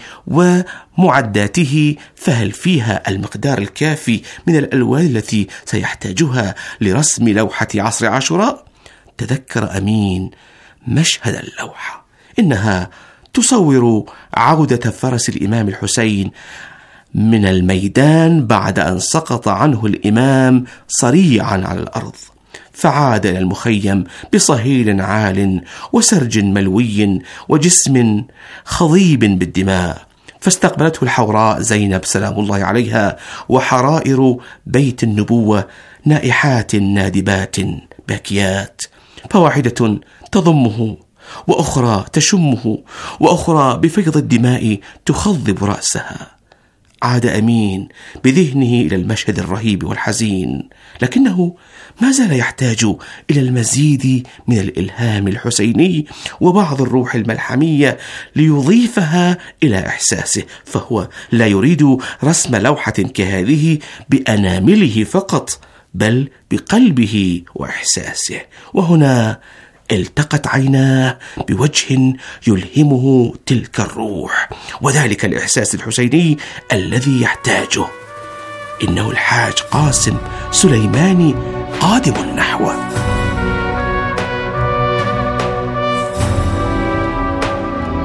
ومعداته، فهل فيها المقدار الكافي من الألوان التي سيحتاجها لرسم لوحة عصر عاشوراء؟ تذكر أمين مشهد اللوحة، إنها تصور عودة فرس الإمام الحسين من الميدان بعد أن سقط عنه الإمام صريعا على الأرض، فعاد إلى المخيم بصهيل عال وسرج ملوي وجسم خضيب بالدماء، فاستقبلته الحوراء زينب سلام الله عليها وحرائر بيت النبوة نائحات نادبات باكيات، فواحدة تضمه وأخرى تشمه وأخرى بفيض الدماء تخضب رأسها. عاد أمين بذهنه إلى المشهد الرهيب والحزين، لكنه ما زال يحتاج إلى المزيد من الإلهام الحسيني وبعض الروح الملحمية ليضيفها إلى إحساسه، فهو لا يريد رسم لوحة كهذه بأنامله فقط بل بقلبه وإحساسه. وهنا التقت عيناه بوجه يلهمه تلك الروح وذلك الإحساس الحسيني الذي يحتاجه. إنه الحاج قاسم سليماني قادم نحوه.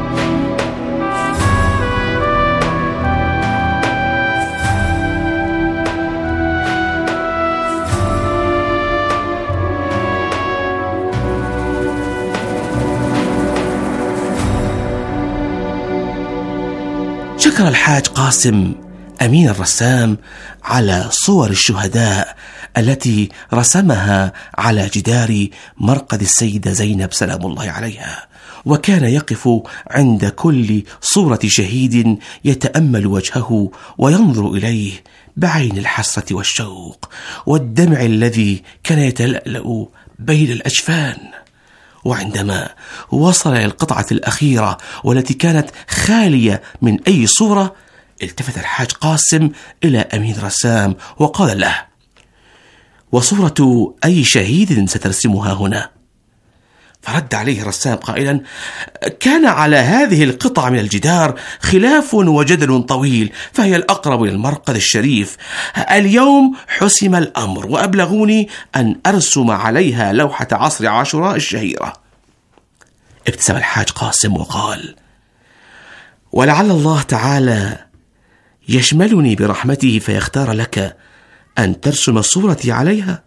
ذكر الحاج قاسم أمين الرسام على صور الشهداء التي رسمها على جدار مرقد السيدة زينب سلام الله عليها، وكان يقف عند كل صورة شهيد يتأمل وجهه وينظر إليه بعين الحسرة والشوق والدمع الذي كان يتلألأ بين الأجفان. وعندما وصل إلى القطعة الأخيرة والتي كانت خالية من أي صورة، التفت الحاج قاسم إلى أمين رسام وقال له: وصورة أي شهيد سترسمها هنا؟ فرد عليه الرسام قائلا: كان على هذه القطعة من الجدار خلاف وجدل طويل، فهي الأقرب للمرقد الشريف. اليوم حسم الأمر وأبلغوني أن أرسم عليها لوحة عصر عاشوراء الشهيرة. ابتسم الحاج قاسم وقال: ولعل الله تعالى يشملني برحمته فيختار لك أن ترسم صورتي عليها.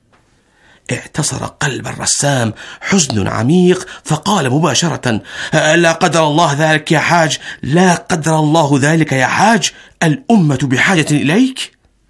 اعتصر قلب الرسام حزن عميق فقال مباشرة: لا قدر الله ذلك يا حاج، لا قدر الله ذلك يا حاج، الأمة بحاجة إليك.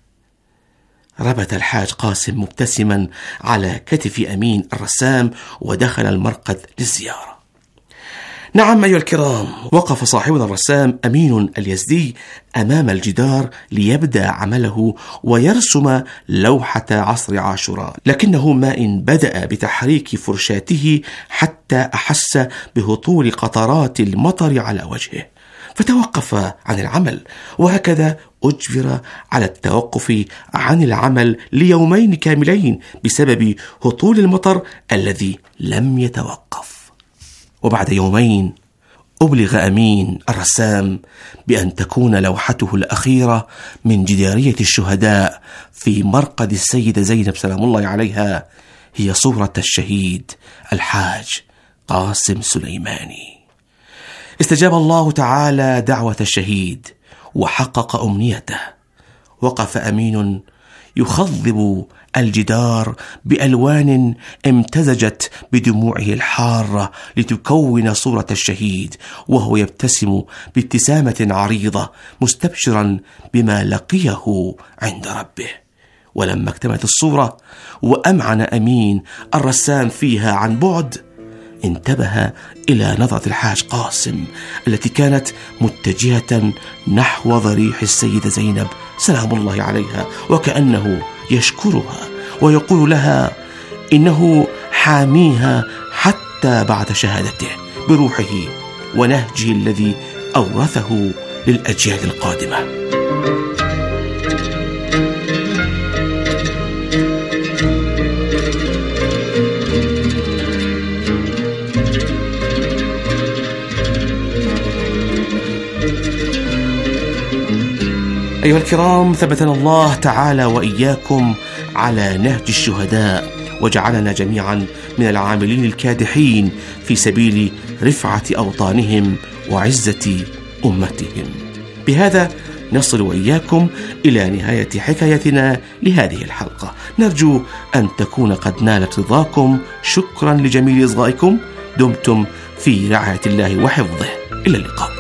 ربت الحاج قاسم مبتسما على كتف أمين الرسام ودخل المرقد للزيارة. نعم أيها الكرام، وقف صاحبنا الرسام أمين اليزدي أمام الجدار ليبدأ عمله ويرسم لوحة عصر عاشوراء، لكنه ما إن بدأ بتحريك فرشاته حتى أحس بهطول قطرات المطر على وجهه، فتوقف عن العمل، وهكذا أجبر على التوقف عن العمل ليومين كاملين بسبب هطول المطر الذي لم يتوقف. وبعد يومين أبلغ أمين الرسام بأن تكون لوحته الأخيرة من جدارية الشهداء في مرقد السيدة زينب سلام الله عليها هي صورة الشهيد الحاج قاسم سليماني. استجاب الله تعالى دعوة الشهيد وحقق أمنيته. وقف أمين يخضب الجدار بألوان امتزجت بدموعه الحارة لتكون صورة الشهيد، وهو يبتسم بابتسامة عريضة مستبشرا بما لقيه عند ربه. ولما اكتملت الصورة وأمعن أمين الرسام فيها عن بعد، انتبه إلى نظرة الحاج قاسم التي كانت متجهة نحو ضريح السيدة زينب سلام الله عليها، وكأنه يشكرها ويقول لها إنه حاميها حتى بعد شهادته بروحه ونهجه الذي أورثه للأجيال القادمة. أيها الكرام، ثبتنا الله تعالى وإياكم على نهج الشهداء، وجعلنا جميعا من العاملين الكادحين في سبيل رفعة أوطانهم وعزة أمتهم. بهذا نصل وإياكم إلى نهاية حكايتنا لهذه الحلقة. نرجو أن تكون قد نالت رضاكم. شكرا لجميل إصغائكم. دمتم في رعاية الله وحفظه. إلى اللقاء.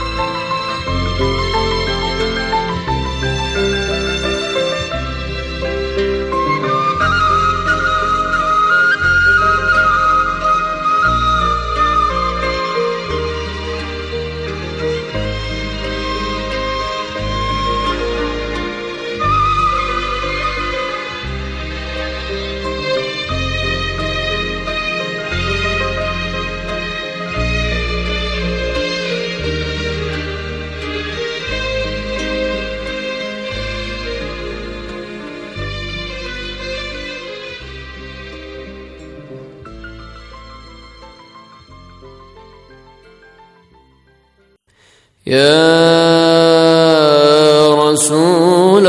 يا رسول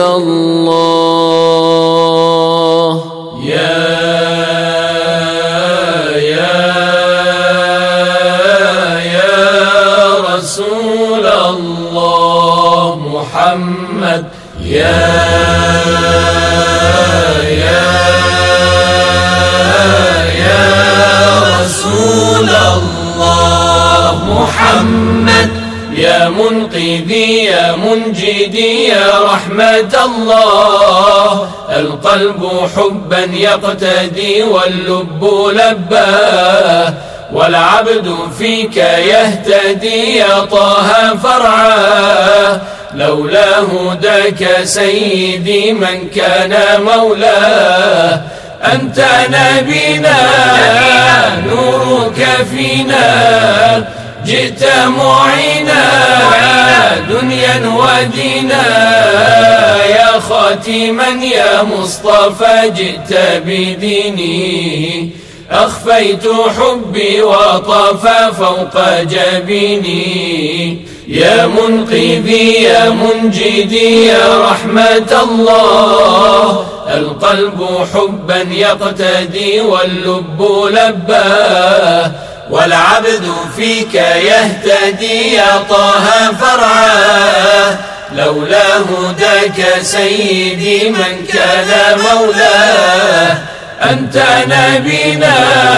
الله يا رسول الله محمد يا رسول الله محمد يا منقذي يا منجدي يا رحمة الله. القلب حبا يقتدي واللب لباه، والعبد فيك يهتدي يا طه فرعاه. لولا هداك سيدي من كان مولاه. أنت نبينا نورك فينا، جئت معينا دنيا ودينا. يا خاتما يا مصطفى جئت بديني، أخفيت حبي وطاف فوق جبيني. يا منقذي يا منجدي يا رحمة الله. القلب حبا يقتدي واللب لباه، والعبد فيك يهتدي يا طه فرعاه. لولا هداك سيدي من كان مولاه. أنت نبينا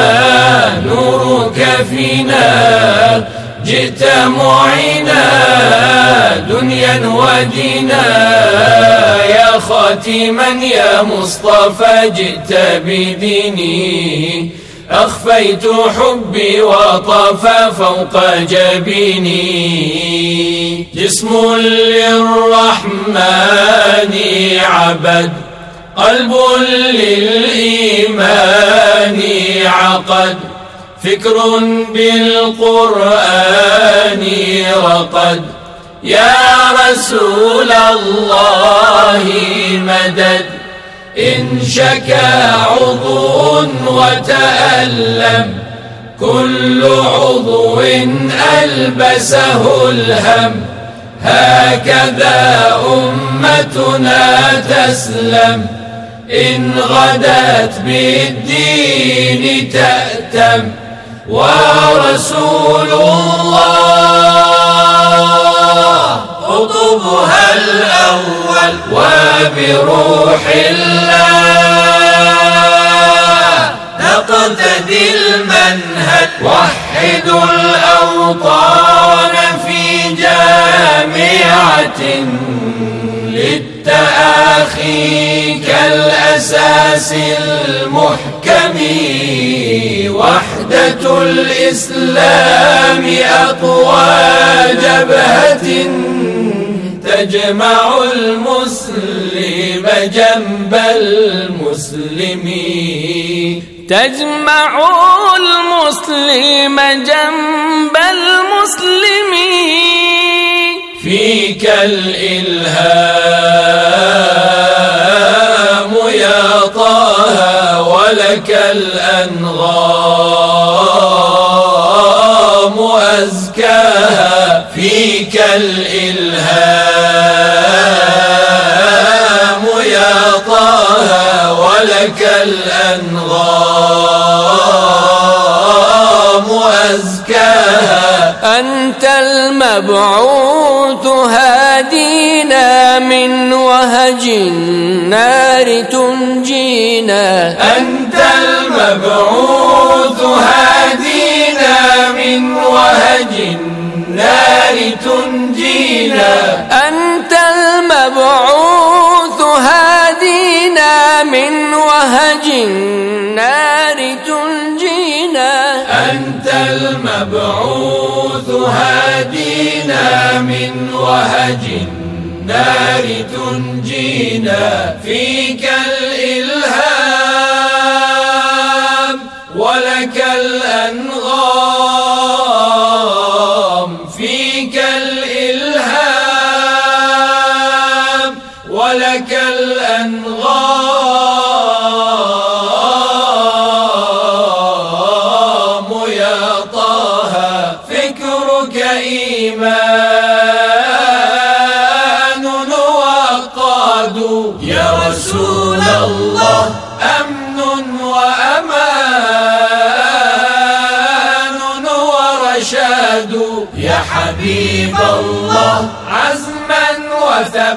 نورك فينا، جئت معينا دنيا ودينا. يا خاتما يا مصطفى جئت بديني، أخفيت حبي وطاف فوق جبيني. جسم للرحمن عبد، قلب للإيمان عقد. فكر بالقرآن رقد. يا رسول الله مدد. إن شكا عضو وتألم، كل عضو ألبسه الهم. هكذا أمتنا تسلم، إن غدت بالدين تأتم. ورسول الله قطبها الأول، وبروح الله نقتدي المنهج. وحدوا الأوطان في جامعة للتآخي كالأساس المحكم. وحدة الإسلام أقوى جبهة تجمع المسلم جنب المسلم. تجمع المسلم جنب المسلم. فيك الإلهام يا طه، ولك الأنغام أزكاها. فيك الإلهام يا طه، ولك الأنغام أزكاها. أنت المبعوث هادينا من وهج النار تنجينا. أنت المبعوث هادينا من وهج النار تنجينا. أنت المبعوث هادينا من وهج النار تنجينا. أنت المبعوث هادينا من وهج النار تنجينا. فيك الإلهام ولك الأنغام. فيك الإلهام ولك الأنغام.